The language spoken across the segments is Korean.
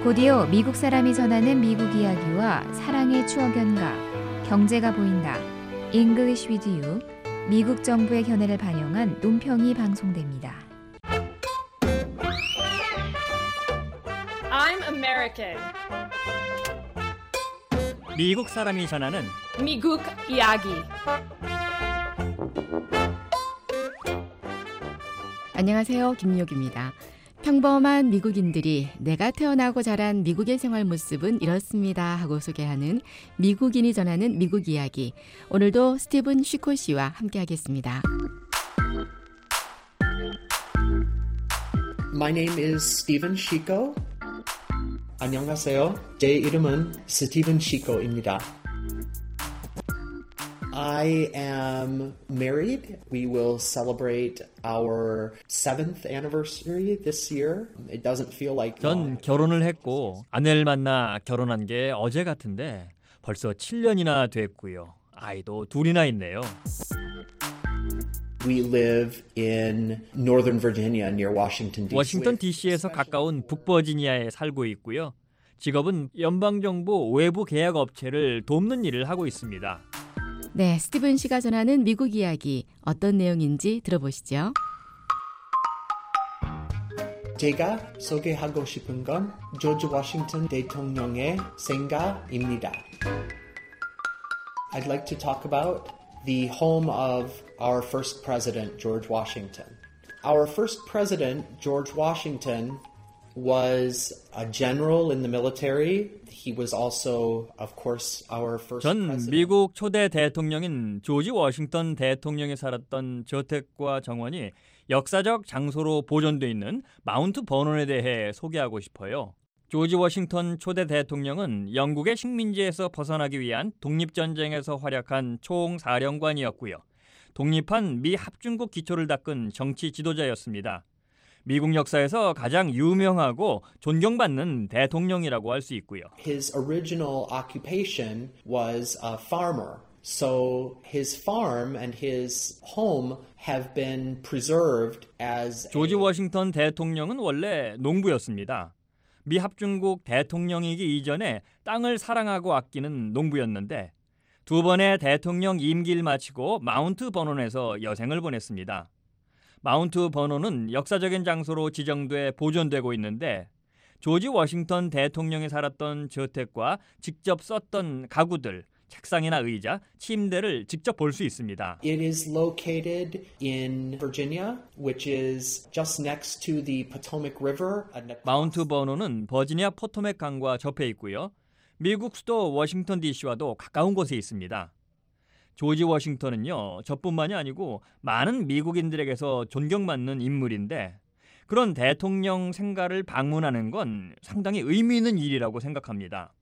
곧이어 미국 사람이 전하는 미국 이야기와 사랑의 추억 연가, 경제가 보인다, English with you, 미국 정부의 견해를 반영한 논평이 방송됩니다. I'm American. 미국 사람이 전하는 미국 이야기. 안녕하세요. 김미옥입니다. 평범한 미국인들이 내가 태어나고 자란 미국의 생활 모습은 이렇습니다 하고 소개하는 미국인이 전하는 미국 이야기. 오늘도 스티븐 쉬코 씨와 함께하겠습니다. My name is Steven Chico. 안녕하세요. 제 이름은 스티븐 시코입니다. I am married. We will celebrate our 7th anniversary this year. It doesn't feel like 전 결혼을 했고 아내를 만나 결혼한 게 어제 같은데 벌써 7년이나 됐고요. 아이도 둘이나 있네요. We live in Northern Virginia near Washington, D.C. 워싱턴 DC에서 가까운 북버지니아에 살고 있고요. 직업은 연방정부 외부 계약 업체를 돕는 일을 하고 있습니다. 네, 스티븐 씨가 전하는 미국 이야기 어떤 내용인지 들어보시죠. 제가 소개하고 싶은 건 조지 워싱턴 대통령의 생가입니다. I'd like to talk about the home of our first president, George Washington. Our first president, George Washington, was a general in the military. He was also, of course, our first 전 president. 미국 초대 대통령인 조지 워싱턴 대통령이 살았던 저택과 정원이 역사적 장소로 보존돼 있는 마운트 버논에 대해 소개하고 싶어요. 조지 워싱턴 초대 대통령은 영국의 식민지에서 벗어나기 위한 독립전쟁에서 활약한 총사령관이었고요. 독립한 미 합중국 기초를 닦은 정치 지도자였습니다. 미국 역사에서 가장 유명하고 존경받는 대통령이라고 할 수 있고요. His original occupation was a farmer. So his farm and his home have been preserved as 조지 워싱턴 대통령은 원래 농부였습니다. 미 합중국 대통령이기 이전에 땅을 사랑하고 아끼는 농부였는데 두 번의 대통령 임기를 마치고 마운트 버논에서 여생을 보냈습니다. 마운트 버논은 역사적인 장소로 지정돼 보존되고 있는데 조지 워싱턴 대통령이 살았던 저택과 직접 썼던 가구들, 책상이나 의자, 침대를 직접 볼 수 있습니다. It is located in Virginia, which is just next to the Potomac River. 마운트 버논은 버지니아 포토맥 강과 접해 있고요. 미국 수도 워싱턴 DC와도 가까운 곳에 있습니다. 조지 워싱턴은요, 저뿐만이 아니고 많은 미국인들에게서 존경받는 인물인데 그런 대통령 생가를 방문하는 건 상당히 의미 있는 일이라고 생각합니다.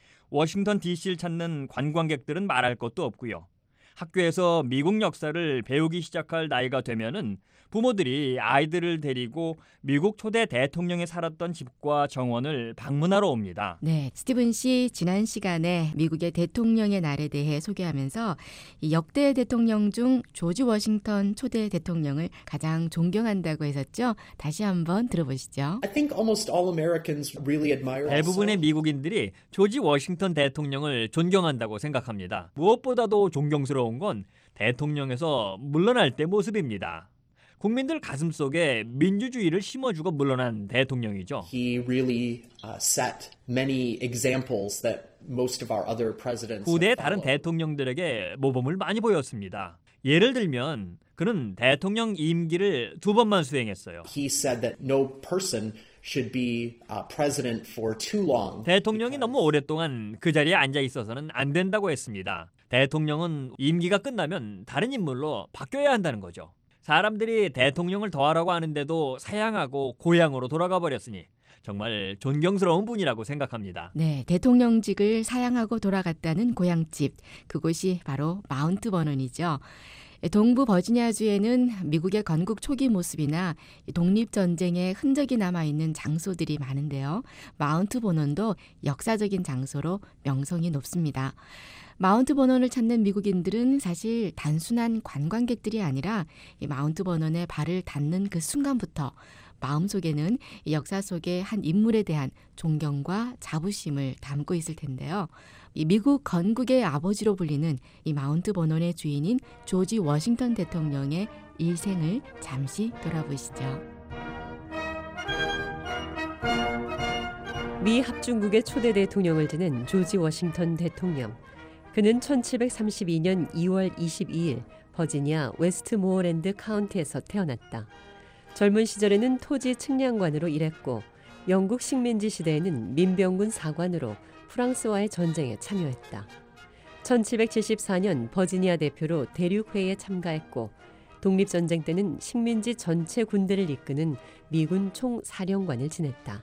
워싱턴 DC를 찾는 관광객들은 말할 것도 없고요. 학교에서 미국 역사를 배우기 시작할 나이가 되면은 부모들이 아이들을 데리고 미국 초대 대통령이 살았던 집과 정원을 방문하러 옵니다. 네, 스티븐 씨 지난 시간에 미국의 대통령의 날에 대해 소개하면서 이 역대 대통령 중 조지 워싱턴 초대 대통령을 가장 존경한다고 했었죠. 다시 한번 들어보시죠. I think almost all Americans really admire. 대부분의 미국인들이 조지 워싱턴 대통령을 존경한다고 생각합니다. 무엇보다도 존경스러운 건 대통령에서 물러날 때 모습입니다. 국민들 가슴속에 민주주의를 심어주고 물러난 대통령이죠. He really set many examples that most of our other presidents. 후대 have 다른 followed. 대통령들에게 모범을 많이 보였습니다. 예를 들면 그는 대통령 임기를 2번만 수행했어요. He said that no person should be president for too long. 대통령이 너무 오랫동안 그 자리에 앉아 있어서는 안 된다고 했습니다. 대통령은 임기가 끝나면 다른 인물로 바뀌어야 한다는 거죠. 사람들이 대통령을 더하라고 하는데도 사양하고 고향으로 돌아가 버렸으니 정말 존경스러운 분이라고 생각합니다. 네, 대통령직을 사양하고 돌아갔다는 고향집, 그곳이 바로 마운트 버논이죠. 동부 버지니아주에는 미국의 건국 초기 모습이나 독립전쟁의 흔적이 남아있는 장소들이 많은데요. 마운트 버논도 역사적인 장소로 명성이 높습니다. 마운트 버논을 찾는 미국인들은 사실 단순한 관광객들이 아니라 이 마운트 버논에 발을 닿는 그 순간부터 마음속에는 이 역사 속의 한 인물에 대한 존경과 자부심을 담고 있을 텐데요. 이 미국 건국의 아버지로 불리는 이 마운트 버논의 주인인 조지 워싱턴 대통령의 일생을 잠시 돌아보시죠. 미 합중국의 초대 대통령을 지낸 조지 워싱턴 대통령. 그는 1732년 2월 22일 버지니아 웨스트모어랜드 카운티에서 태어났다. 젊은 시절에는 토지 측량관으로 일했고 영국 식민지 시대에는 민병군 사관으로 프랑스와의 전쟁에 참여했다. 1774년 버지니아 대표로 대륙회의에 참가했고 독립전쟁 때는 식민지 전체 군대를 이끄는 미군 총사령관을 지냈다.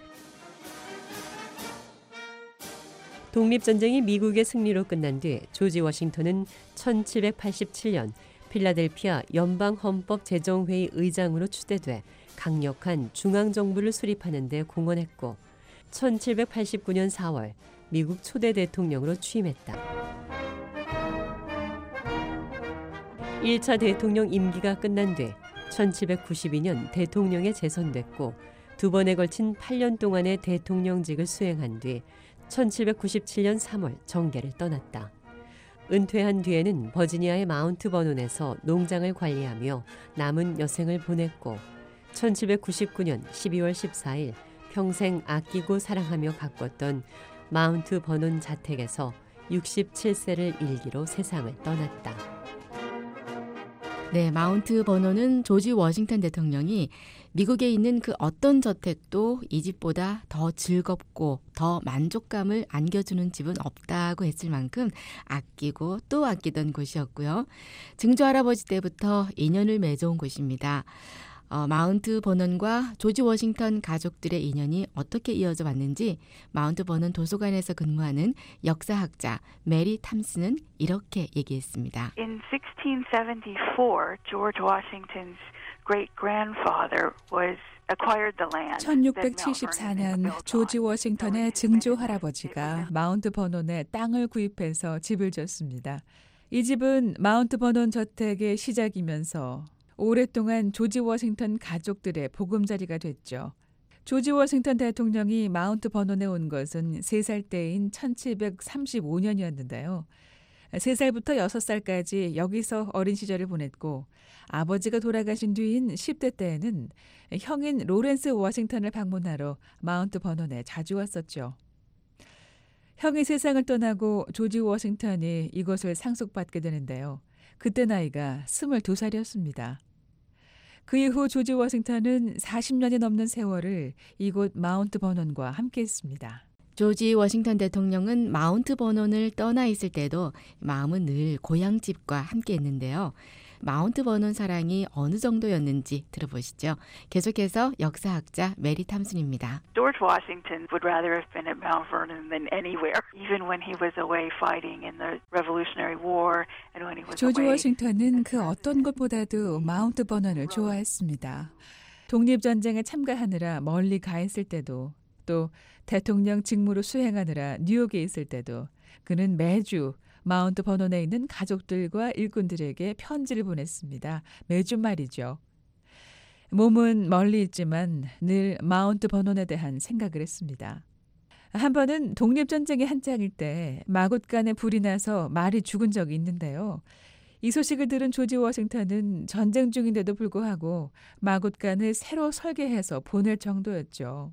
독립전쟁이 미국의 승리로 끝난 뒤 조지 워싱턴은 1787년 필라델피아 연방헌법제정회의 의장으로 추대돼 강력한 중앙정부를 수립하는 데 공헌했고 1789년 4월 미국 초대 대통령으로 취임했다. 1차 대통령 임기가 끝난 뒤 1792년 대통령에 재선됐고 두 번에 걸친 8년 동안의 대통령직을 수행한 뒤 1797년 3월 정계를 떠났다. 은퇴한 뒤에는 버지니아의 마운트 버논에서 농장을 관리하며 남은 여생을 보냈고 1799년 12월 14일 평생 아끼고 사랑하며 가꿨던 마운트 버논 자택에서 67세를 일기로 세상을 떠났다. 네, 마운트 버논은 조지 워싱턴 대통령이 미국에 있는 그 어떤 저택도 이 집보다 더 즐겁고 더 만족감을 안겨주는 집은 없다고 했을 만큼 아끼고 또 아끼던 곳이었고요. 증조할아버지 때부터 인연을 맺어온 곳입니다. 마운트 버논과 조지 워싱턴 가족들의 인연이 어떻게 이어져 왔는지 마운트 버논 도서관에서 근무하는 역사학자 메리 탐스는 이렇게 얘기했습니다. In 1674, George Washington's great-grandfather was acquired the land. 1674년 조지 워싱턴의 증조 할아버지가 마운트 버논에 땅을 구입해서 집을 졌습니다. 이 집은 마운트 버논 저택의 시작이면서 오랫동안 조지 워싱턴 가족들의 보금자리가 됐죠. 조지 워싱턴 대통령이 마운트 버논에 온 것은 3살 때인 1735년이었는데요. 3살부터 6살까지 여기서 어린 시절을 보냈고 아버지가 돌아가신 뒤인 10대 때에는 형인 로렌스 워싱턴을 방문하러 마운트 버논에 자주 왔었죠. 형이 세상을 떠나고 조지 워싱턴이 이곳을 상속받게 되는데요. 그때 나이가 22살이었습니다. 그 이후 조지 워싱턴은 40년이 넘는 세월을 이곳 마운트 버논과 함께했습니다. 조지 워싱턴 대통령은 마운트 버논을 떠나 있을 때도 마음은 늘 고향집과 함께했는데요. 마운트 버논 사랑이 어느 정도였는지 들어보시죠. 계속해서 역사학자 메리 탐슨입니다. George Washington would rather have been at Mount Vernon than anywhere, even when he was away fighting in the Revolutionary War and when he was 조지 away. 워싱턴은 그 어떤 것보다도 마운트 버논을 좋아했습니다. 독립전쟁에 참가하느라 멀리 가 있을 때도 또 대통령 직무를 수행하느라 뉴욕에 있을 때도 그는 매주 마운트 버논에 있는 가족들과 일꾼들에게 편지를 보냈습니다. 매주 말이죠. 몸은 멀리 있지만 늘 마운트 버논에 대한 생각을 했습니다. 한 번은 독립전쟁의 한창일 때 마굿간에 불이 나서 말이 죽은 적이 있는데요. 이 소식을 들은 조지 워싱턴은 전쟁 중인데도 불구하고 마굿간을 새로 설계해서 보낼 정도였죠.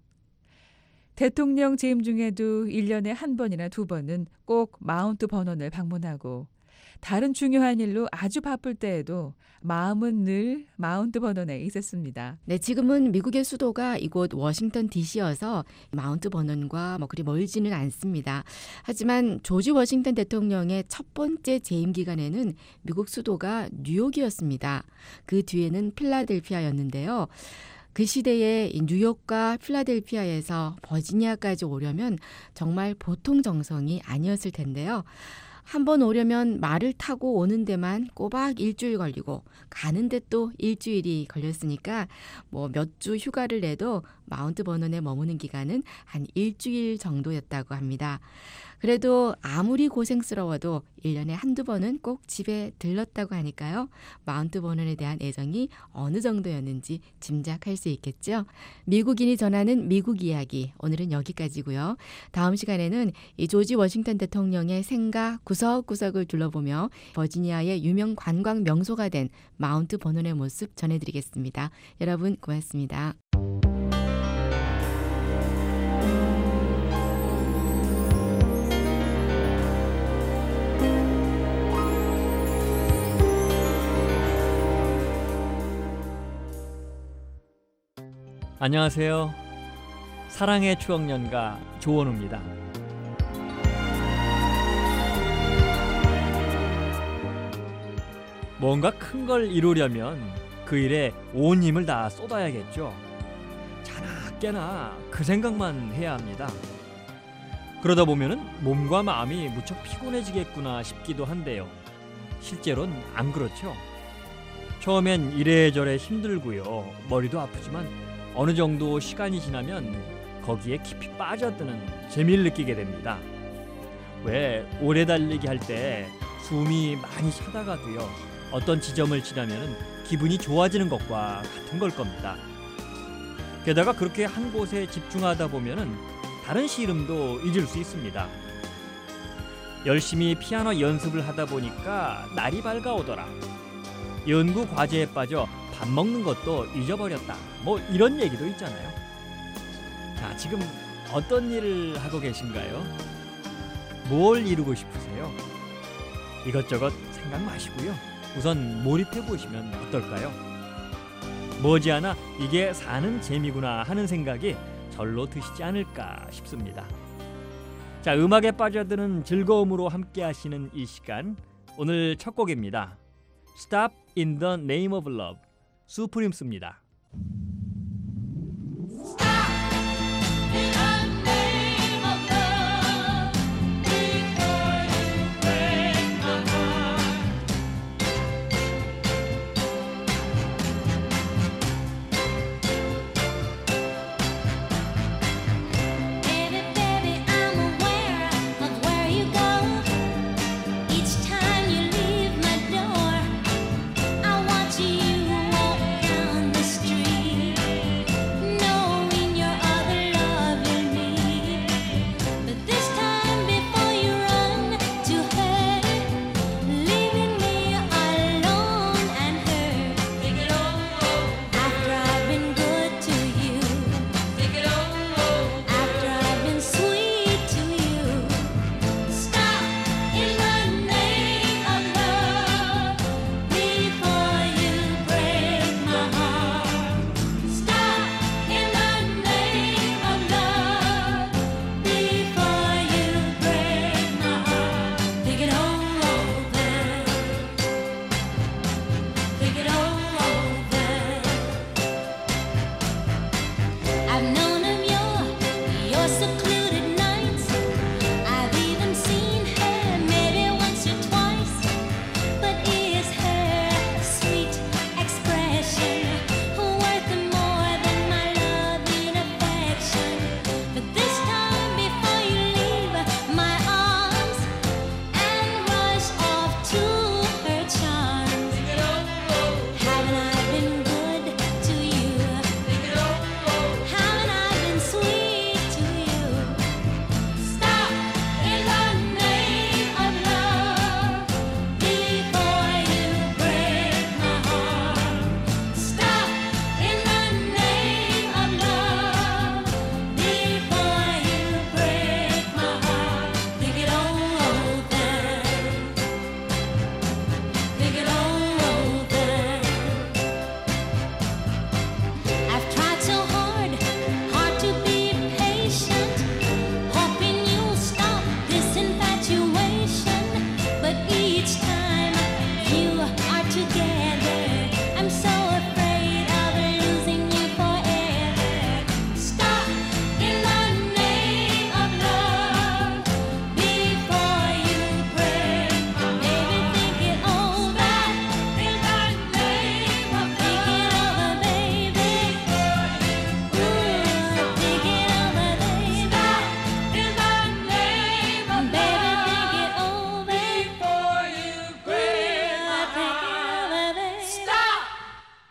대통령 재임 중에도 1년에 한 번이나 2번은 꼭 마운트 버논을 방문하고 다른 중요한 일로 아주 바쁠 때에도 마음은 늘 마운트 버논에 있었습니다. 네, 지금은 미국의 수도가 이곳 워싱턴 DC여서 마운트 버논과 그리 멀지는 않습니다. 하지만 조지 워싱턴 대통령의 첫 번째 재임 기간에는 미국 수도가 뉴욕이었습니다. 그 뒤에는 필라델피아였는데요. 그 시대에 뉴욕과 필라델피아에서 버지니아까지 오려면 정말 보통 정성이 아니었을 텐데요. 한번 오려면 말을 타고 오는 데만 꼬박 일주일 걸리고 가는데 또 일주일이 걸렸으니까 몇 주 휴가를 내도 마운트 버넌에 머무는 기간은 한 일주일 정도였다고 합니다. 그래도 아무리 고생스러워도 1년에 한두 번은 꼭 집에 들렀다고 하니까요. 마운트 버넌에 대한 애정이 어느 정도였는지 짐작할 수 있겠죠. 미국인이 전하는 미국 이야기, 오늘은 여기까지고요. 다음 시간에는 이 조지 워싱턴 대통령의 생가 구석구석을 둘러보며 버지니아의 유명 관광 명소가 된 마운트 버넌의 모습 전해드리겠습니다. 여러분 고맙습니다. 안녕하세요. 사랑의 추억연가 조원우입니다. 뭔가 큰 걸 이루려면 그 일에 온 힘을 다 쏟아야겠죠. 자나 깨나 그 생각만 해야 합니다. 그러다 보면은 몸과 마음이 무척 피곤해지겠구나 싶기도 한데요. 실제로는 안 그렇죠. 처음엔 이래저래 힘들고요. 머리도 아프지만 어느 정도 시간이 지나면 거기에 깊이 빠져드는 재미를 느끼게 됩니다. 왜 오래 달리기 할 때 숨이 많이 차다가도요. 어떤 지점을 지나면 기분이 좋아지는 것과 같은 걸 겁니다. 게다가 그렇게 한 곳에 집중하다 보면 다른 시름도 잊을 수 있습니다. 열심히 피아노 연습을 하다 보니까 날이 밝아오더라. 연구 과제에 빠져 밥 먹는 것도 잊어버렸다. 뭐 이런 얘기도 있잖아요. 자, 지금 어떤 일을 하고 계신가요? 뭘 이루고 싶으세요? 이것저것 생각 마시고요. 우선 몰입해 보시면 어떨까요? 머지않아 이게 사는 재미구나 하는 생각이 절로 드시지 않을까 싶습니다. 자, 음악에 빠져드는 즐거움으로 함께 하시는 이 시간, 오늘 첫 곡입니다. Stop in the Name of Love, 수프림스입니다. Each time you leave my door, I watch you walk down the street.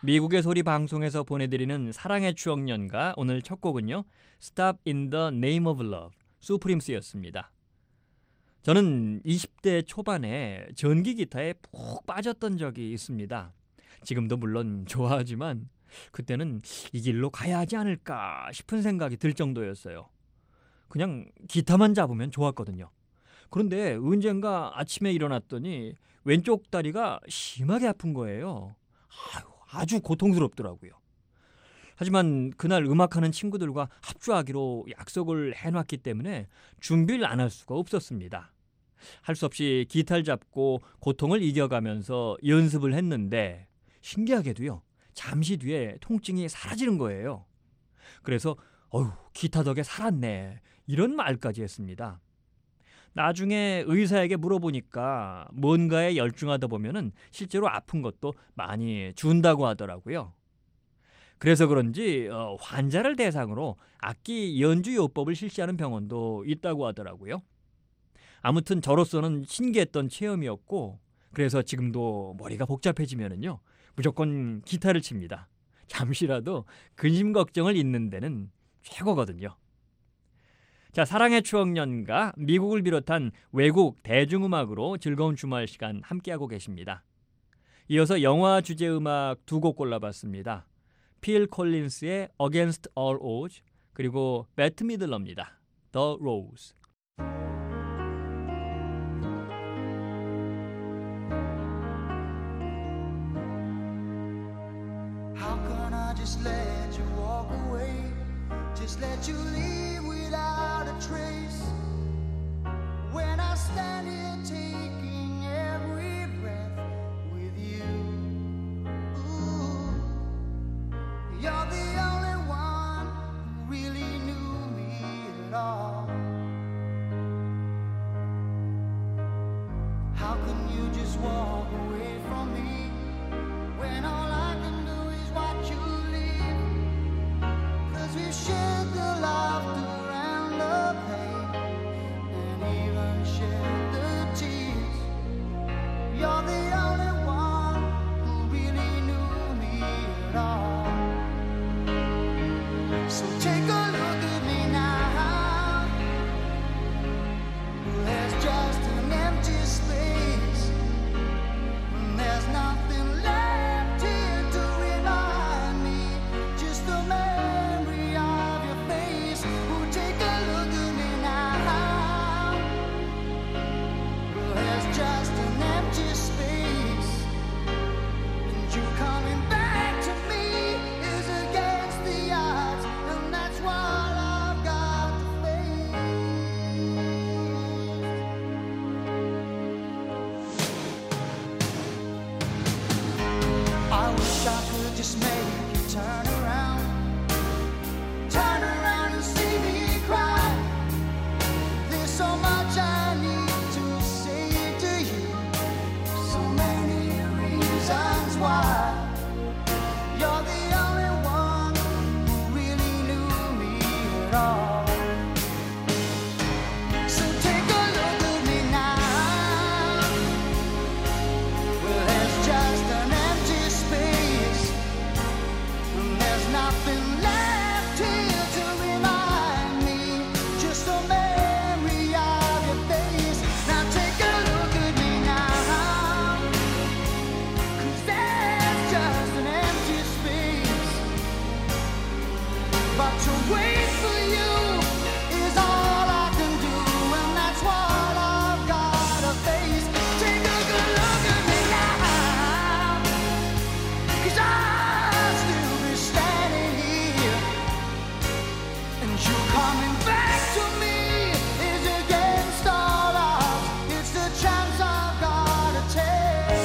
미국의 소리 방송에서 보내드리는 사랑의 추억 연가 오늘 첫 곡은요. Stop in the Name of Love, 수프림스였습니다. 저는 20대 초반에 전기 기타에 푹 빠졌던 적이 있습니다. 지금도 물론 좋아하지만 그때는 이 길로 가야 하지 않을까 싶은 생각이 들 정도였어요. 그냥 기타만 잡으면 좋았거든요. 그런데 언젠가 아침에 일어났더니 왼쪽 다리가 심하게 아픈 거예요. 아주 고통스럽더라고요. 하지만 그날 음악하는 친구들과 합주하기로 약속을 해놨기 때문에 준비를 안 할 수가 없었습니다. 할 수 없이 기타를 잡고 고통을 이겨가면서 연습을 했는데 신기하게도요. 잠시 뒤에 통증이 사라지는 거예요. 그래서 기타 덕에 살았네 이런 말까지 했습니다. 나중에 의사에게 물어보니까 뭔가에 열중하다 보면은 실제로 아픈 것도 많이 준다고 하더라고요. 그래서 그런지 환자를 대상으로 악기 연주 요법을 실시하는 병원도 있다고 하더라고요. 아무튼 저로서는 신기했던 체험이었고 그래서 지금도 머리가 복잡해지면은요 무조건 기타를 칩니다. 잠시라도 근심 걱정을 잊는 데는 최고거든요. 자, 사랑의 추억 연가, 미국을 비롯한 외국 대중음악으로 즐거운 주말 시간 함께하고 계십니다. 이어서 영화 주제 음악 두 곡 골라봤습니다. 필 콜린스의 Against All Odds 그리고 배트 미들러입니다. The Rose. How can I just let you walk away? Just let you leave without a trace. When I stand here taking every breath with you. Ooh, you're the only one who really knew me at all. How can you just walk away from me when all I can do is watch you leave? 'Cause we've shared the laughter and the pain and even shared the tears. You're the only one who really knew me at all. So take a look at me now. There's just an empty space. There's nothing left here to remind me. Just the memory of your face. Oh, take a look at me now. There's just an empty space. And you coming back to me is against the odds. And that's what I've got to face. I wish I could just make you turn around and see me cry. There's so much I need to say to you, so many reasons why. You're the only one who really knew me at all. So take a look at me now. Well, there's just an empty space. And there's nothing left here to remind me. Just a memory of your face. Now take a look at me now. 'Cause there's just an empty space. But to wait for you is all I can do. And that's what I've got to face. Take a good look at me now. 'Cause I'll still be standing here. And you coming back to me is against all odds. It's the chance I've got to take.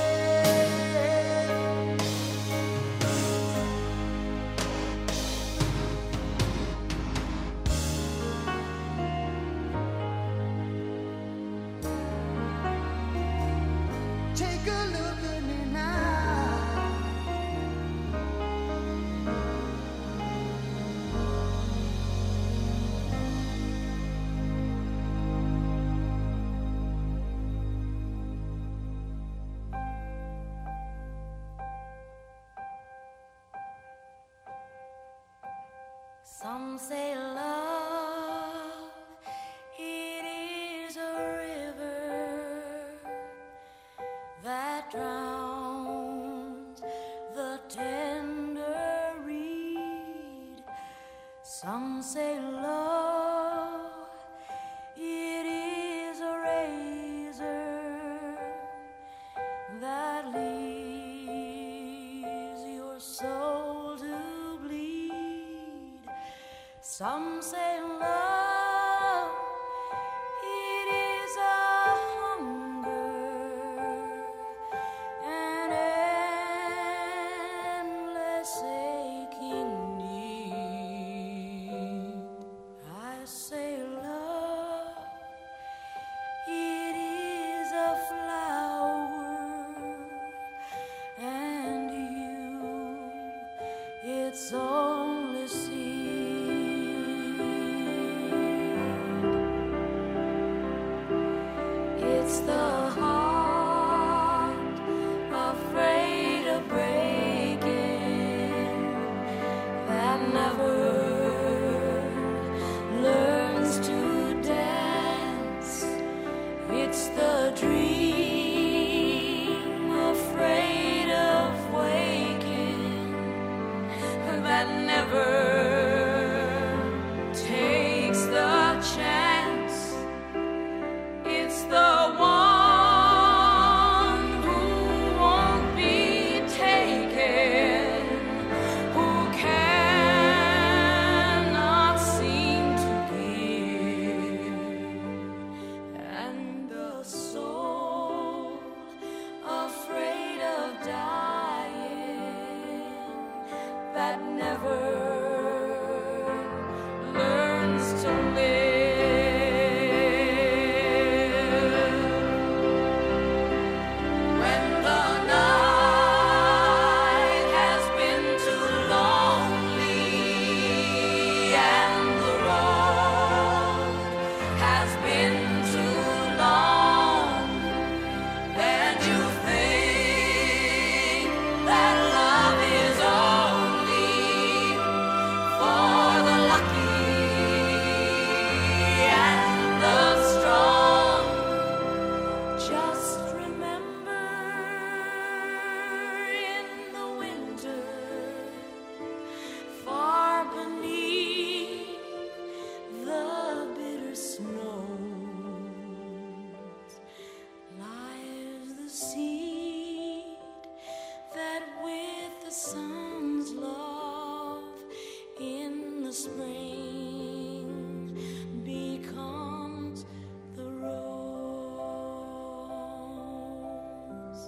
Take a look at me now. Some say love, it is a river that drowns the tender reed. Some say love, it is a razor that leaves your soul to bleed. Some say love, it is a hunger, an endless aching need. I say love, it is a flower, and you, it's only seed. It's the heart afraid of breaking that never learns to dance. It's the dream afraid of waking that never takes the chance. It's the one who won't be taken, who cannot seem to give, and the soul afraid of dying that never learns to live. When the night has been too lonely and the road has been too long, and you think that love is only for the lucky and the strong, just remember in the winter, far beneath the bitter snows, lies the seed that with the sun's love in the spring becomes the rose.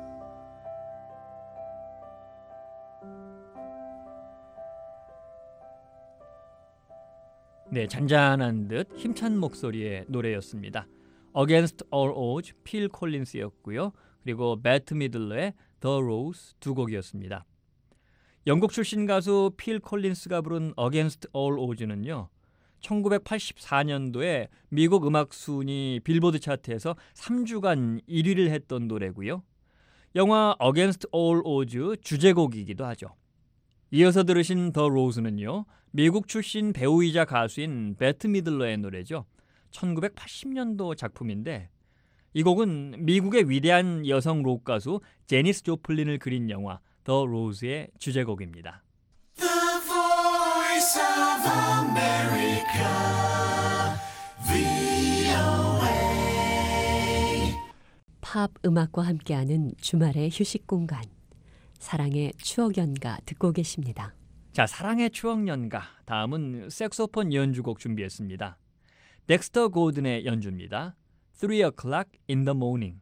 네, 잔잔한 듯 힘찬 목소리의 노래였습니다. Against All Odds, 필 콜린스였고요. 그리고 배트 미들러의 The Rose 두 곡이었습니다. 영국 출신 가수 필 콜린스가 부른 Against All Odds는요. 1984년도에 미국 음악 순위 빌보드 차트에서 3주간 1위를 했던 노래고요. 영화 Against All Odds 주제곡이기도 하죠. 이어서 들으신 The Rose는요. 미국 출신 배우이자 가수인 배트 미들러의 노래죠. 1980년도 작품인데 이 곡은 미국의 위대한 여성 록 가수 제니스 조플린을 그린 영화 The Rose의 주제곡입니다. The voice of America, VOA. 팝 음악과 함께하는 주말의 휴식 공간. 사랑의 추억 연가 듣고 계십니다. 자, 사랑의 추억 연가. 다음은 색소폰 연주곡 준비했습니다. 덱스터 고든의 연주입니다. 3 o'clock in the morning.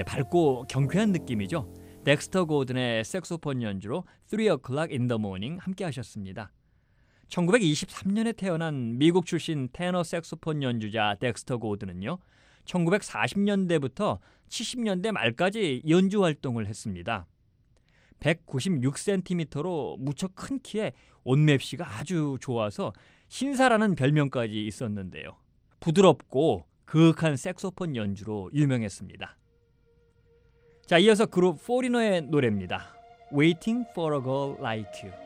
네, 밝고 경쾌한 느낌이죠. 덱스터 고든의 색소폰 연주로 3 o'clock in the morning 함께 하셨습니다. 1923년에 태어난 미국 출신 테너 색소폰 연주자 덱스터 고든은요, 1940년대부터 70년대 말까지 연주 활동을 했습니다. 196cm로 무척 큰 키에 옷맵시가 아주 좋아서 신사라는 별명까지 있었는데요. 부드럽고 그윽한 색소폰 연주로 유명했습니다. 자, 이어서 그룹 포리너의 노래입니다. Waiting for a girl like you.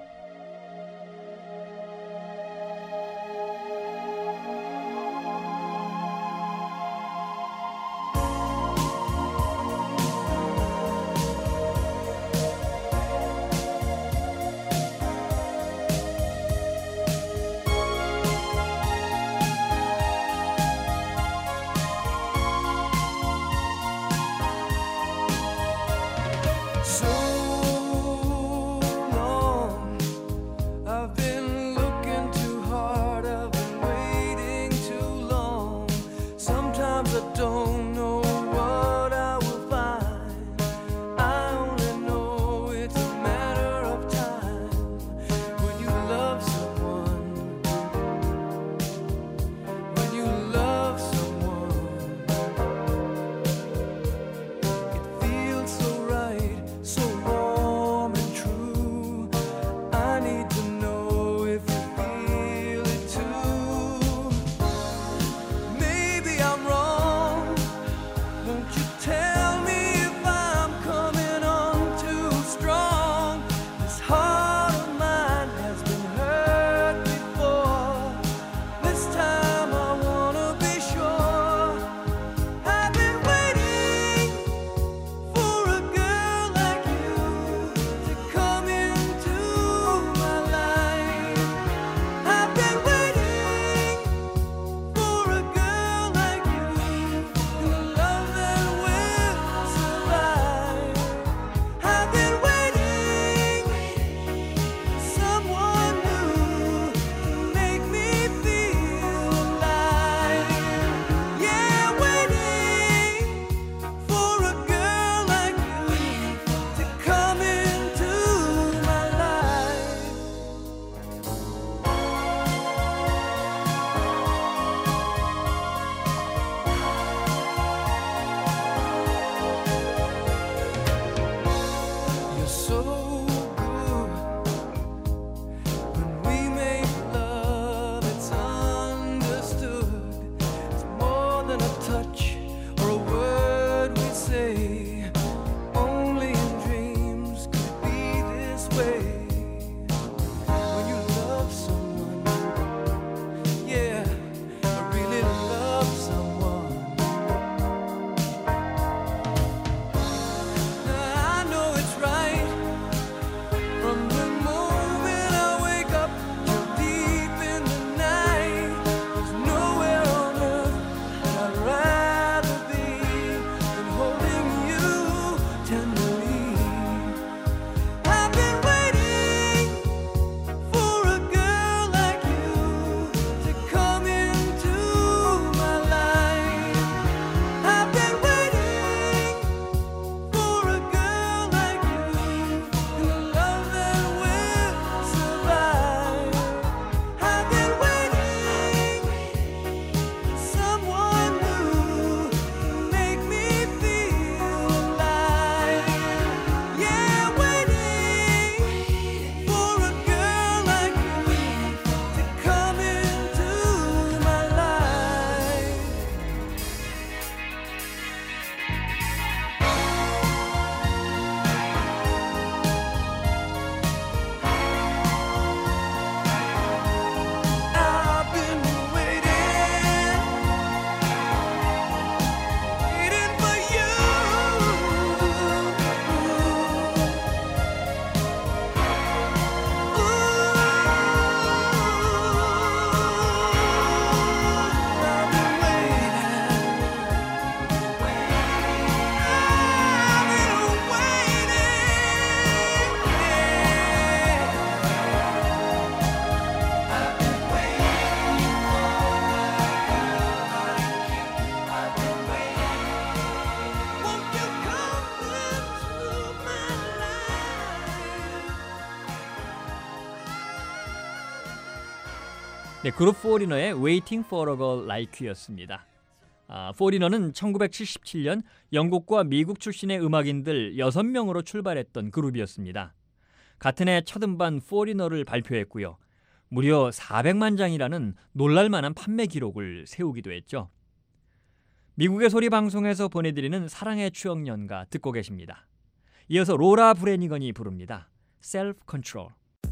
네, 그룹 포리너의 Waiting for a Girl Like You였습니다. 포리너는 1977년 영국과 미국 출신의 음악인들 6명으로 출발했던 그룹이었습니다. 같은 해 첫 음반 포리너를 발표했고요. 무려 400만 장이라는 놀랄만한 판매 기록을 세우기도 했죠. 미국의 소리 방송에서 보내드리는 사랑의 추억 연가 듣고 계십니다. 이어서 로라 브래니건이 부릅니다. Self Control.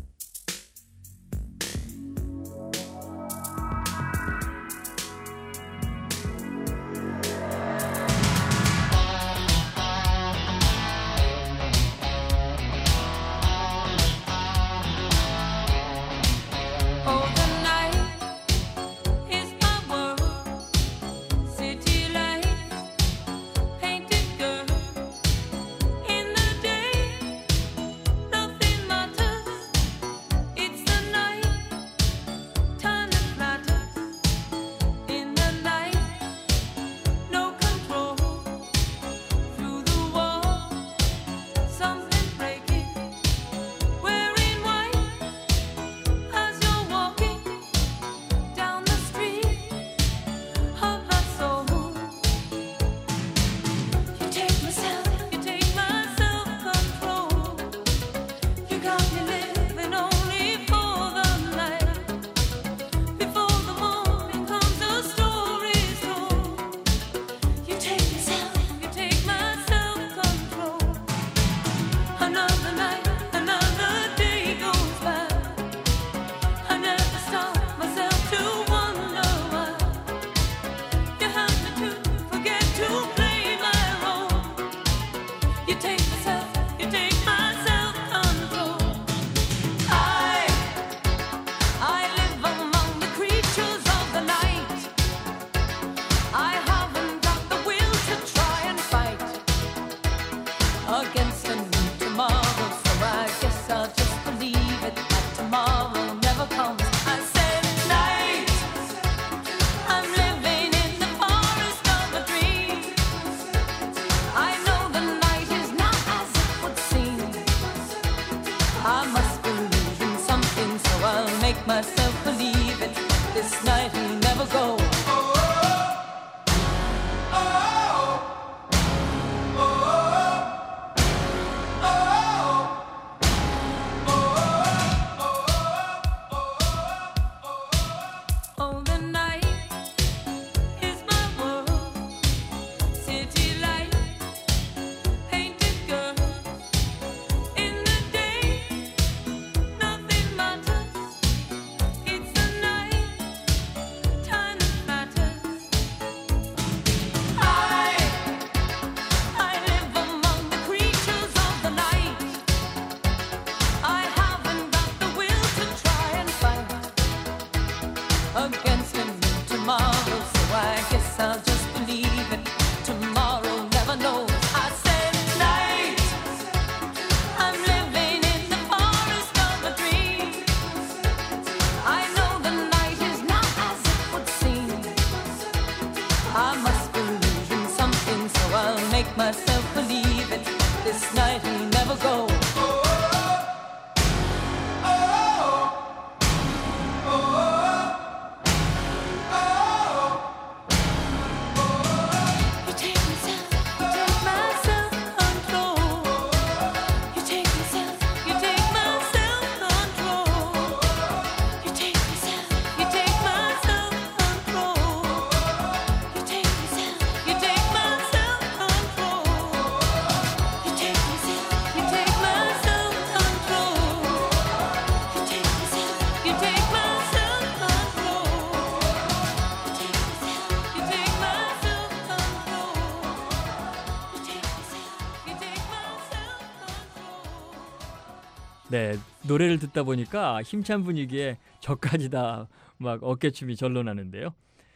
네, 노래를 듣다 보니까 힘찬 분위기에 저까지 다 막 어깨춤이 절로 나는데요.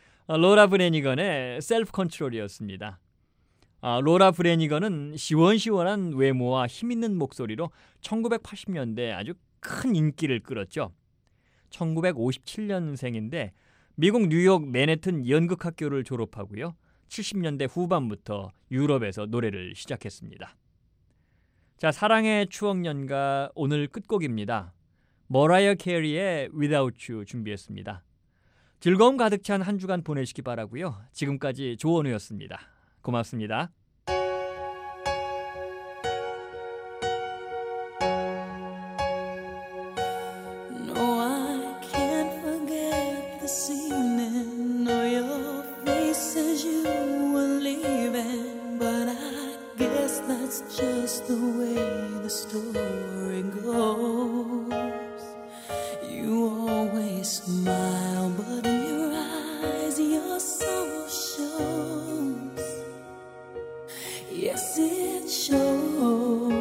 로라 브래니건의 셀프 컨트롤이었습니다. 로라 브래니건은 시원시원한 외모와 힘있는 목소리로 1980년대 아주 큰 인기를 끌었죠. 1957년생인데 미국 뉴욕 맨해튼 연극학교를 졸업하고요. 70년대 후반부터 유럽에서 노래를 시작했습니다. 자, 사랑의 추억 연가 오늘 끝곡입니다. 머라이어 캐리의 Without You 준비했습니다. 즐거움 가득 찬 한 주간 보내시기 바라고요. 지금까지 조원우였습니다. 고맙습니다. No, I can't forget this evening or your face as you were leaving, but I guess that's just the way the story goes. You always smile, but in your eyes your soul shows. Yes, it shows.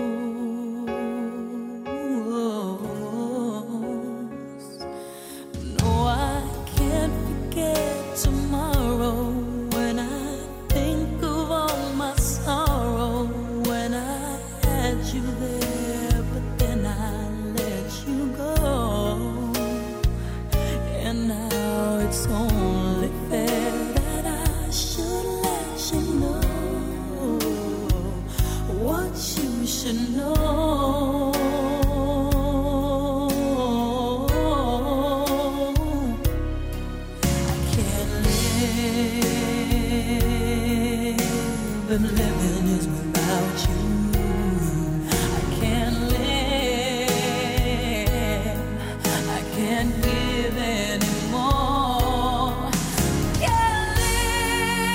No, I can't forget tomorrow when I think of all my sorrow. When I had you there, but then I let you go. And now it's only fair that I should let you know what you should know. I can't live if living is without you. I can't live, I can't give anymore. Can't live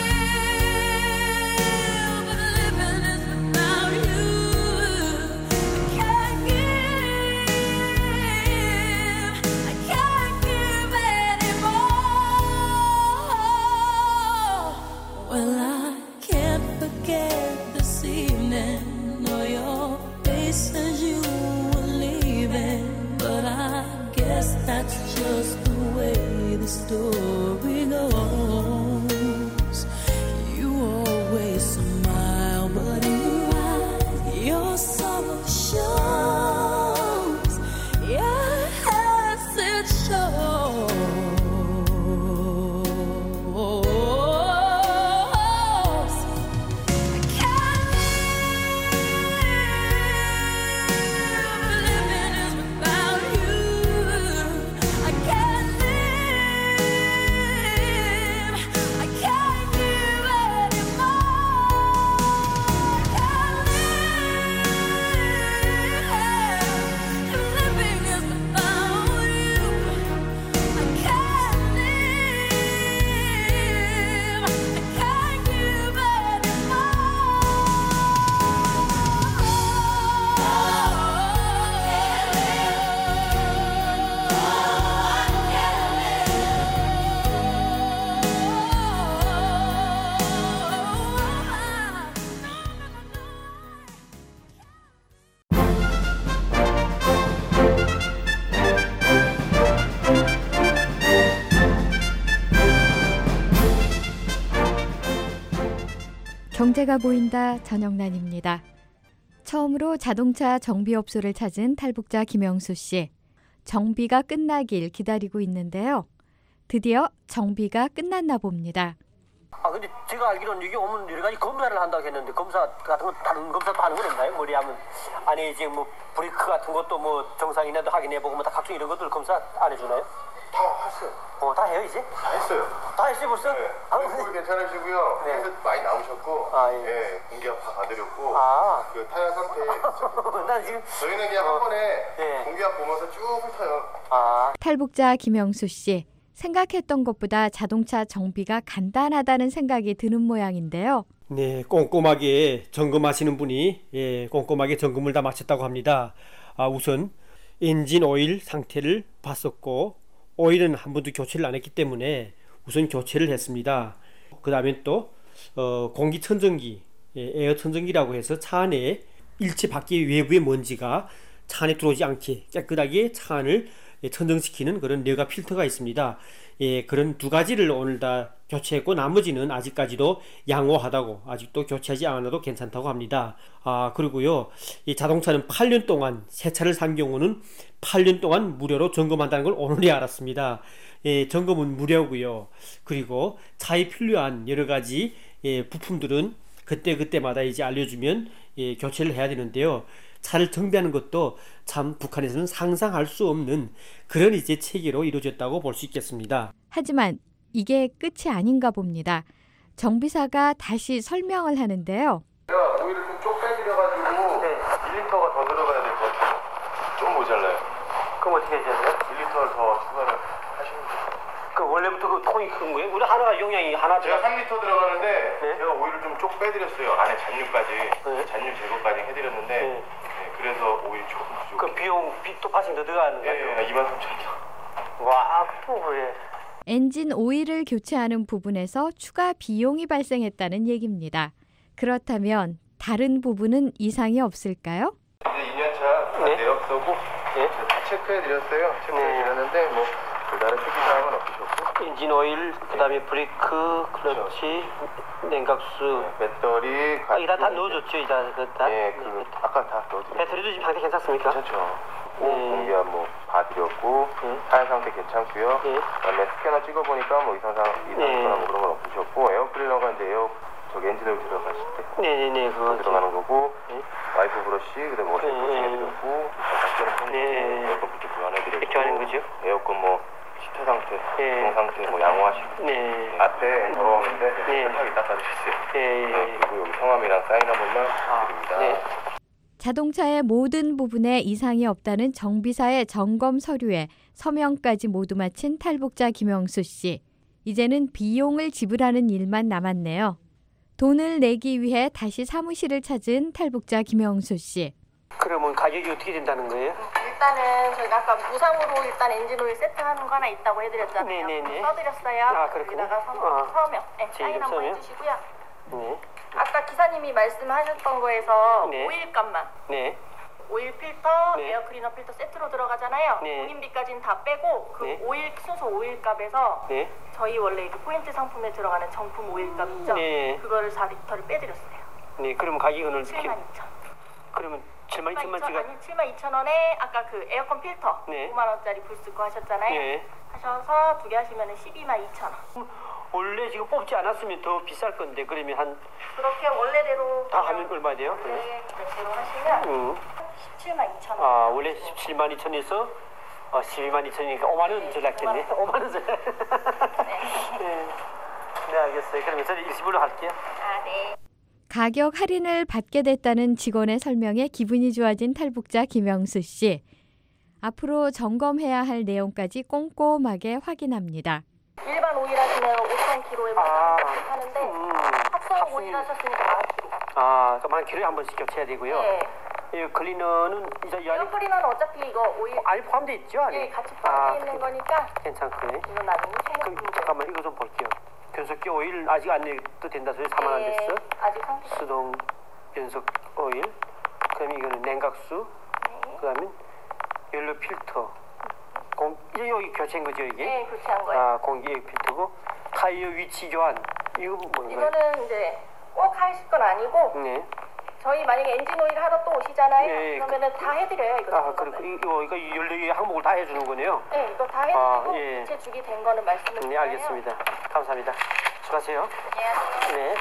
if living is without you. I can't give anymore. Well, I can't forget this evening or your face as you were leaving, but I guess that's just the way the story goes. You always smile, but in your eyes your sorrow shows. Yes, it shows. I can't live, living is without you. I can't live, I can't give anymore. Can't live, living is without you. I can't live, I can't give 경제가 보인다. 전영란입니다. 처음으로 자동차 정비업소를 찾은 탈북자 김영수 씨. 정비가 끝나길 기다리고 있는데요. 드디어 정비가 끝났나 봅니다. 근데 제가 알기로는 여기 오면 여러 가지 검사를 한다고 했는데 검사 같은 거 다른 검사도 하는 건 없나요? 머리 하면 아니 지금 뭐 브레이크 같은 것도 뭐 정상이냐도 확인해보고 뭐 다 각종 이런 것들 검사 안 해주나요? 다 했어요. 다 해요 이제? 다 했어요. 다 했어요 벌써? 네. 얼굴 괜찮으시고요. 네. 해서 많이 나오셨고, 예. 네, 공기압 다 봐드렸고, 그 타이어 상태. 난 지금 저희는 그냥 한 번에 공기압 보면서 쭉 훑어요. 탈북자 김영수 씨. 생각했던 것보다 자동차 정비가 간단하다는 생각이 드는 모양인데요. 네, 꼼꼼하게 점검하시는 분이 꼼꼼하게 점검을 다 마쳤다고 합니다. 우선 엔진 오일 상태를 봤었고 오일은 한 번도 교체를 안 했기 때문에 우선 교체를 했습니다. 그 다음에 또 공기천정기, 에어천정기라고 해서 차 안에 일체 밖에 외부의 먼지가 차 안에 들어오지 않게 깨끗하게 차 안을 천정시키는 그런 뇌가 필터가 있습니다. 그런 두 가지를 오늘 다 교체했고 나머지는 아직까지도 양호하다고 아직도 교체하지 않아도 괜찮다고 합니다. 그리고요, 이 자동차는 8년 동안 새 차를 산 경우는 8년 동안 무료로 점검한다는 걸 오늘에 알았습니다. 점검은 무료고요. 그리고 차에 필요한 여러 가지 부품들은 그때마다 이제 알려주면 교체를 해야 되는데요. 차를 정비하는 것도 참 북한에서는 상상할 수 없는 그런 이제 체계로 이루어졌다고 볼 수 있겠습니다. 하지만 이게 끝이 아닌가 봅니다. 정비사가 다시 설명을 하는데요. 제가 오일을 좀 쪽 빼드려가지고 1리터가 더 들어가야 될 것 같아요. 좀 모자라요. 그럼 어떻게 해야 돼요? 1리터를 더 추가를 하시면 돼요. 그 원래부터 그 통이 큰 거예요? 우리 하나가 용량이 하나 제가 3리터 들어가는데 네? 제가 오일을 좀 쪽 빼드렸어요. 안에 잔유까지 네? 잔유 제거까지 해드렸는데 네. 그래서 오일 조금 부족. 그 비용 또 파싱 더 들어가는 거예요? 예, 23,000원. 와, 그거 그래. 엔진 오일을 교체하는 부분에서 추가 비용이 발생했다는 얘기입니다. 그렇다면 다른 부분은 이상이 없을까요? 이제 2년차 내역서고 다 체크해드렸어요. 체크해드렸는데 뭐 별다른 특이사항은 없으셨고 엔진 오일, 그다음에 브레이크, 클러치, 냉각수, 배터리, 이거 다 넣어줬죠, 이제 다. 예, 아까 다 넣어드렸어요. 배터리도 지금 상태 괜찮습니까? 괜찮죠. 공기압 뭐 봐드렸고 타일 상태 괜찮고요. 그다음에 스캐너 찍어보니까 뭐 이상사항이나 뭐 그런 건 없으셨고 에어클리너가 이제 저기 엔진 오일 들어가실 때 네네네 그거 들어가는 거고 와이프 브러쉬 그다음에 워셔 부팅해드렸고 작전은 에어컨 부팅 교환해드렸고 교환한 거죠? 에어컨 뭐 시트 상태, 구동 상태 뭐 양호하시고 앞에 더러웠는데 세탁이 닦아주셨어요. 그리고 여기 성함이랑 사인 한 번만 드립니다. 자동차의 모든 부분에 이상이 없다는 정비사의 점검 서류에 서명까지 모두 마친 탈북자 김영수 씨. 이제는 비용을 지불하는 일만 남았네요. 돈을 내기 위해 다시 사무실을 찾은 탈북자 김영수 씨. 그러면 가격이 어떻게 된다는 거예요? 일단은 저희가 아까 무상으로 일단 엔진오일 세트하는 거 하나 있다고 해드렸잖아요. 네네네. 써드렸어요. 아, 그렇군요. 여기다가 서명, 사인 한번 서명? 해주시고요. 네. 아까 기사님이 말씀하셨던 거에서 오일 값만. 네. 오일 필터, 에어 클리너 필터 세트로 들어가잖아요. 공인비까지는 다 빼고 그 오일 순수 오일 값에서 저희 원래 그 포인트 상품에 들어가는 정품 오일 값 있죠? 그거를 4리터를 빼드렸어요. 네, 그럼 가격은 어떻게? 72,000원. 그러면 72,000원 지가 아니 72,000원에 아까 그 에어컨 필터 5만 원짜리 불 쓰고 하셨잖아요. 하셔서 두 개 하시면 122,000원. 원래 지금 뽑지 않았으면 더 비쌀 건데 그러면 한 그렇게 원래대로 다 하면 얼마 돼요? 원래대로 하시면 172,000원. 아 원래 172,000원에서 122,000원이니까 5만 원 절약했네. 5만 원 절약. 네 알겠어요. 그러면 저는 일시불로 할게요. 아 네. 가격 할인을 받게 됐다는 직원의 설명에 기분이 좋아진 탈북자 김영수 씨. 앞으로 점검해야 할 내용까지 꼼꼼하게 확인합니다. 일반 오일 하시면 5,000kg에 하는데 합성 오일 하셨으니까 10,000kg. 아, 그럼 10,000kg에 한 번씩 교체해야 되고요. 이 클리너는 이제 에어 클리너는 어차피 이거 오일 안에 포함돼 있죠? 아니? 네, 같이 포함되어 있는 거니까 괜찮고요. 이거 나중에 그럼 잠깐만 이거 좀 볼게요. 변속기 오일 아직 안 내도 된다 소리 4만 원 됐어? 아직 상태. 수동 변속 오일. 그다음에 이거는 냉각수. 그다음에 연료 필터. 여기 교체한 거죠 이게? 네, 교체한 거예요. 아, 공기 필터고 타이어 위치 교환. 이거 뭔가요? 이거는 이제 꼭 하실 건 아니고. 저희 만약에 엔진 오일 하러 또 오시잖아요. 그러면은 다 해드려요 이거. 아, 그렇고 이거 연료 항목을 다 해주는 거네요. 네, 이거 다 해드리고 이체 주기 된 거는 말씀을 드려요. 네, 알겠습니다. 감사합니다. 수고하세요. 네.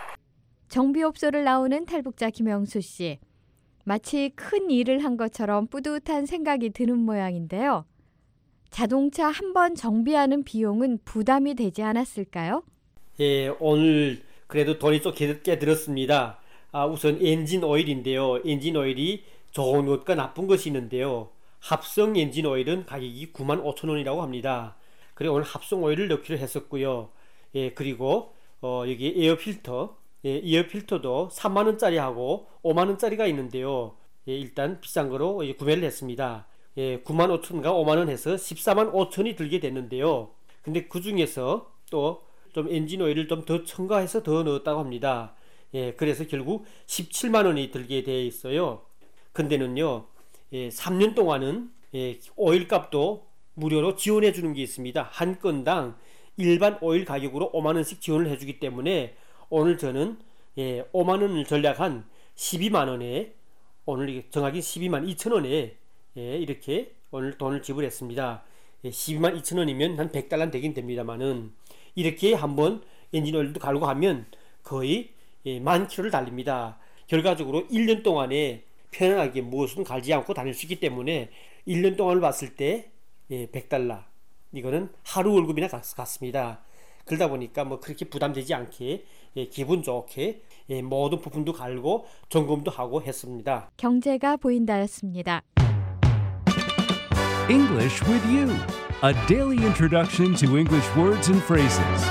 정비업소를 나오는 탈북자 김영수 씨. 마치 큰 일을 한 것처럼 뿌듯한 생각이 드는 모양인데요. 자동차 한 번 정비하는 비용은 부담이 되지 않았을까요? 예, 오늘 그래도 돈이 좀 꽤 들었습니다. 우선 엔진 오일인데요. 엔진 오일이 좋은 것과 나쁜 것이 있는데요. 합성 엔진 오일은 가격이 95,000원이라고 합니다. 그리고 오늘 합성 오일을 넣기로 했었고요. 예, 그리고 여기 에어 필터, 에어 필터도 3만원짜리하고 5만원짜리가 있는데요. 예, 일단 비싼 거로 구매를 했습니다. 예, 95,000원과 5만원 해서 145,000원이 들게 됐는데요. 근데 그 중에서 또 좀 엔진 오일을 좀 더 첨가해서 더 넣었다고 합니다. 예, 그래서 결국 17만원이 들게 되어 있어요. 근데는요, 3년 동안은 오일 값도 무료로 지원해 주는 게 있습니다. 한 건당 일반 오일 가격으로 5만원씩 지원을 해주기 때문에 오늘 저는 5만원을 전략한 12만원에 오늘 정확히 122,000원에 이렇게 오늘 돈을 지불했습니다. 122,000원이면 한 100달러 되긴 됩니다만은 이렇게 한번 엔진 오일도 갈고 하면 거의 10,000km를 달립니다. 결과적으로 1년 동안에 편안하게 무엇은 갈지 않고 다닐 수 있기 때문에 1년 동안을 봤을 때 $100 이거는 하루 월급이나 같습니다. 그러다 보니까 뭐 그렇게 부담되지 않게 기분 좋게 모든 부품도 갈고 점검도 하고 했습니다. 경제가 보인다였습니다. English with you, a daily introduction to English words and phrases.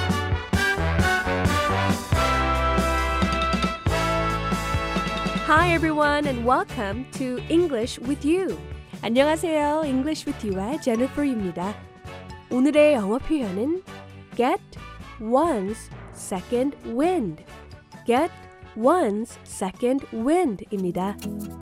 Hi everyone and welcome to English with You. 안녕하세요. English with You의 제니퍼입니다. 오늘의 영어 표현은 get one's second wind. get one's second wind입니다.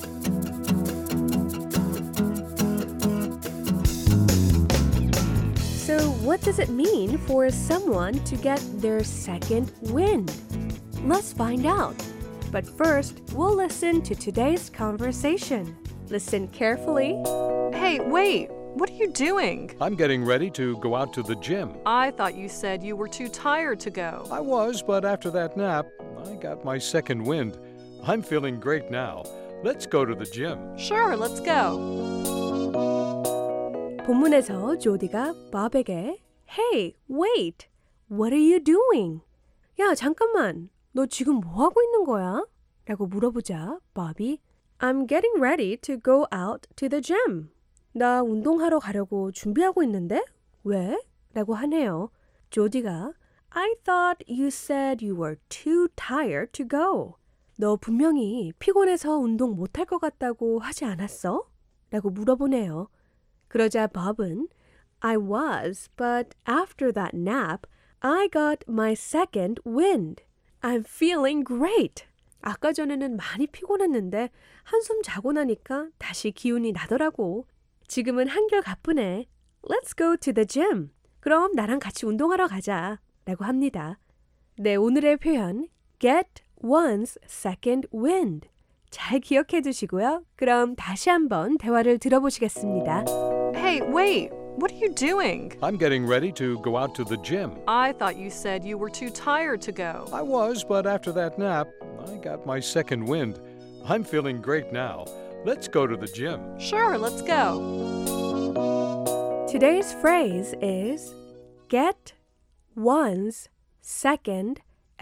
So what does it mean for someone to get their second wind? Let's find out. But first, we'll listen to today's conversation. Listen carefully. Hey, wait. What are you doing? I'm getting ready to go out to the gym. I thought you said you were too tired to go. I was, but after that nap, I got my second wind. I'm feeling great now. Let's go to the gym. Sure, let's go. 본문에서 조디가 밥에게 Hey, wait. What are you doing? 야, 잠깐만. 너 지금 뭐 하고 있는 거야? 라고 물어보자 밥이 I'm getting ready to go out to the gym. 나 운동하러 가려고 준비하고 있는데? 왜? 라고 하네요. 조디가 I thought you said you were too tired to go. 너 분명히 피곤해서 운동 못할 것 같다고 하지 않았어? 라고 물어보네요. 그러자 밥은 I was, but after that nap, I got my second wind. I'm feeling great. 아까 전에는 많이 피곤했는데 한숨 자고 나니까 다시 기운이 나더라고. 지금은 한결 가쁘네. Let's go to the gym. 그럼 나랑 같이 운동하러 가자. 라고 합니다. 네, 오늘의 표현 get one's second wind. 잘 기억해 두시고요. 그럼 다시 한번 대화를 들어보시겠습니다. Hey, wait. What are you doing? I'm getting ready to go out to the gym. I thought you said you were too tired to go. I was, but after that nap, I got my second wind. I'm feeling great now. Let's go to the gym. Sure, let's go. Today's phrase is get one's second,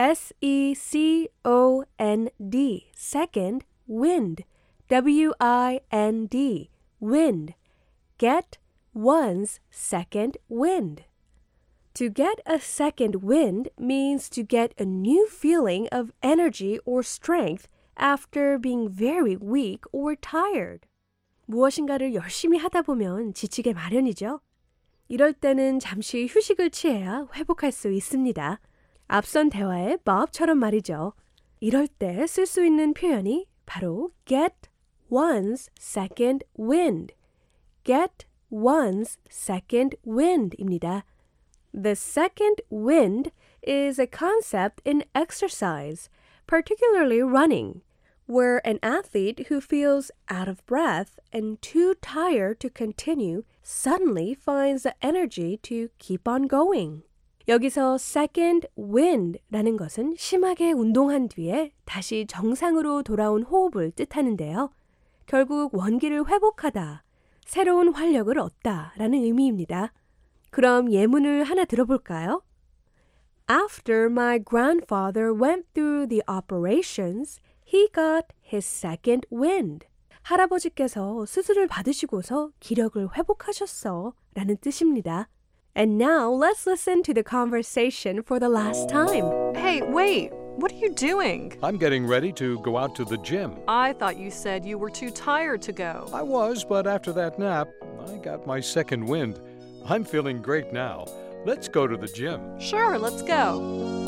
S-E-C-O-N-D, second, wind, W-I-N-D, wind. Get one's second wind. To get a second wind means to get a new feeling of energy or strength after being very weak or tired. 무엇인가를 열심히 하다 보면 지치게 마련이죠. 이럴 때는 잠시 휴식을 취해야 회복할 수 있습니다. 앞선 대화의 Bob처럼 말이죠. 이럴 때 쓸 수 있는 표현이 바로 get one's second wind. get one's second wind입니다. The second wind is a concept in exercise, particularly running, where an athlete who feels out of breath and too tired to continue suddenly finds the energy to keep on going. 여기서 second wind라는 것은 심하게 운동한 뒤에 다시 정상으로 돌아온 호흡을 뜻하는데요. 결국 원기를 회복하다, 새로운 활력을 얻다라는 의미입니다. 그럼 예문을 하나 들어볼까요? After my grandfather went through the operations, he got his second wind. 할아버지께서 수술을 받으시고서 기력을 회복하셨어 라는 뜻입니다. And now let's listen to the conversation for the last time. Hey, wait. What are you doing? I'm getting ready to go out to the gym. I thought you said you were too tired to go. I was, but after that nap, I got my second wind. I'm feeling great now. Let's go to the gym. Sure, let's go.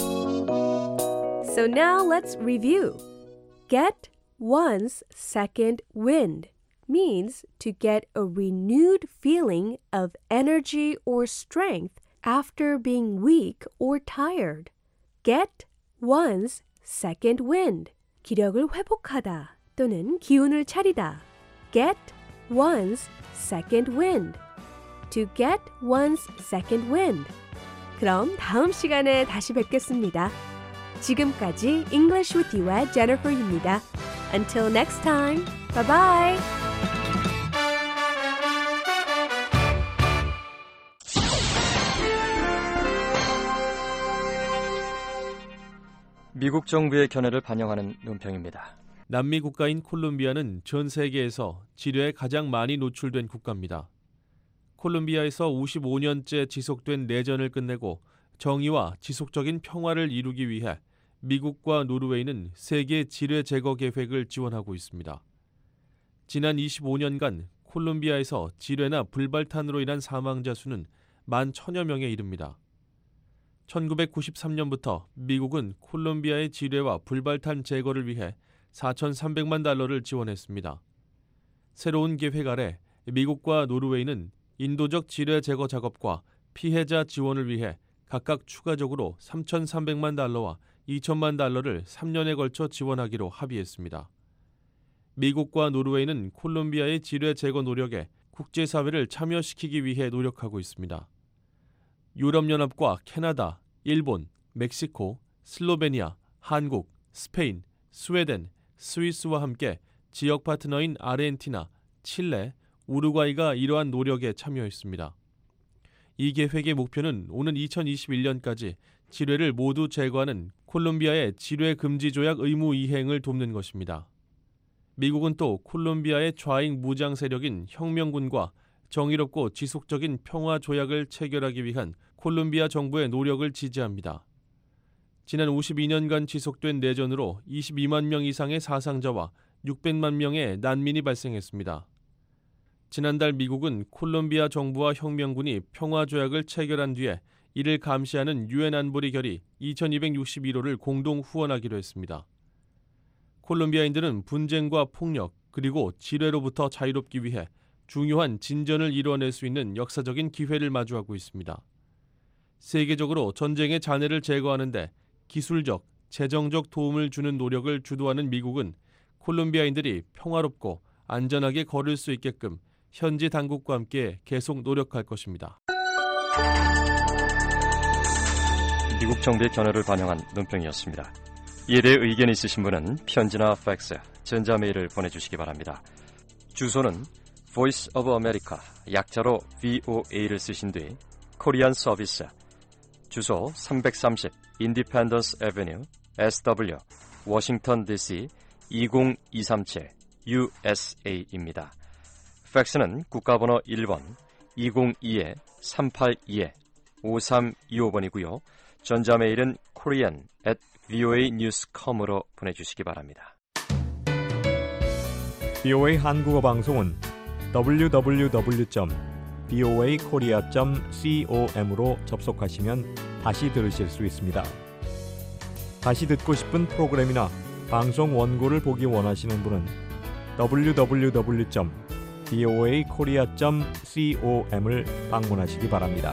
So now let's review. Get one's second wind means to get a renewed feeling of energy or strength after being weak or tired. Get one's second wind. 기력을 회복하다 또는 기운을 차리다. Get one's second wind. To get one's second wind. 그럼 다음 시간에 다시 뵙겠습니다. 지금까지 English with You의 Jennifer입니다. Until next time. Bye bye. 미국 정부의 견해를 반영하는 논평입니다. 남미 국가인 콜롬비아는 전 세계에서 질효에 가장 많이 노출된 국가입니다. 콜롬비아에서 55년째 지속된 내전을 끝내고 정의와 지속적인 평화를 이루기 위해 미국과 노르웨이는 세계 질효 제거 계획을 지원하고 있습니다. 지난 25년간 콜롬비아에서 질효나 불발탄으로 인한 사망자 수는 11,000여 명에 이릅니다. 1993년부터 미국은 콜롬비아의 질효와 불발탄 제거를 위해 4,300만 달러를 지원했습니다. 새로운 계획 아래 미국과 노르웨이는 인도적 질효 제거 작업과 피해자 지원을 위해 각각 추가적으로 3,300만 달러와 2천만 달러를 3년에 걸쳐 지원하기로 합의했습니다. 미국과 노르웨이는 콜롬비아의 질효 제거 노력에 국제사회를 참여시키기 위해 노력하고 있습니다. 유럽연합과 캐나다, 일본, 멕시코, 슬로베니아, 한국, 스페인, 스웨덴, 스위스와 함께 지역 파트너인 아르헨티나, 칠레, 우루과이가 이러한 노력에 참여했습니다. 이 계획의 목표는 오는 2021년까지 질효를 모두 제거하는 콜롬비아의 질효 금지 조약 의무 이행을 돕는 것입니다. 미국은 또 콜롬비아의 좌익 무장 세력인 혁명군과 정의롭고 지속적인 평화 조약을 체결하기 위한 콜롬비아 정부의 노력을 지지합니다. 지난 52년간 지속된 내전으로 22만 명 이상의 사상자와 600만 명의 난민이 발생했습니다. 지난달 미국은 콜롬비아 정부와 혁명군이 평화 조약을 체결한 뒤에 이를 감시하는 유엔 안보리 결의 2261호를 공동 후원하기로 했습니다. 콜롬비아인들은 분쟁과 폭력 그리고 질효로부터 자유롭기 위해 중요한 진전을 이루어낼 수 있는 역사적인 기회를 마주하고 있습니다. 세계적으로 전쟁의 잔해를 제거하는 데 기술적, 재정적 도움을 주는 노력을 주도하는 미국은 콜롬비아인들이 평화롭고 안전하게 걸을 수 있게끔 현지 당국과 함께 계속 노력할 것입니다. 미국 정부의 견해를 반영한 논평이었습니다. 이에 대해 의견이 있으신 분은 편지나 팩스, 전자메일을 보내주시기 바랍니다. 주소는 Voice of America, 약자로 VOA를 쓰신 뒤 코리안 서비스, 주소 330 Independence Avenue, SW, 워싱턴 DC 20237 USA입니다. 팩스는 국가번호 1번 202-382-5325번이고요. 전자메일은 korean@voanews.com으로 보내주시기 바랍니다. VOA 한국어 방송은 www.voakorea.com으로 접속하시면 다시 들으실 수 있습니다. 다시 듣고 싶은 프로그램이나 방송 원고를 보기 원하시는 분은 www.voakorea.com을 방문하시기 바랍니다.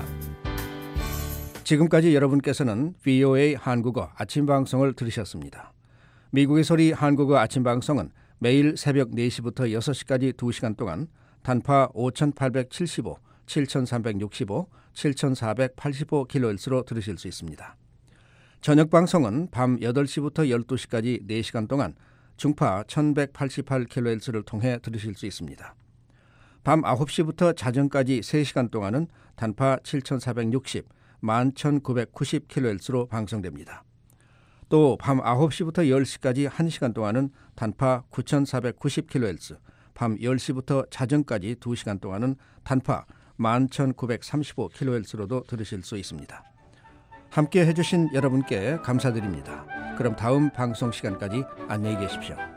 지금까지 여러분께서는 VOA 한국어 아침 방송을 들으셨습니다. 미국의 소리 한국어 아침 방송은 매일 새벽 4시부터 6시까지 2시간 동안 단파 5875, 7365, 7485kHz로 들으실 수 있습니다. 저녁 방송은 밤 8시부터 12시까지 4시간 동안 중파 1188kHz를 통해 들으실 수 있습니다. 밤 9시부터 자정까지 3시간 동안은 단파 7460, 11990kHz로 방송됩니다. 또 밤 9시부터 10시까지 1시간 동안은 단파 9490kHz, 밤 10시부터 자정까지 2시간 동안은 단파 11935kHz로도 들으실 수 있습니다. 함께 해주신 여러분께 감사드립니다. 그럼 다음 방송 시간까지 안녕히 계십시오.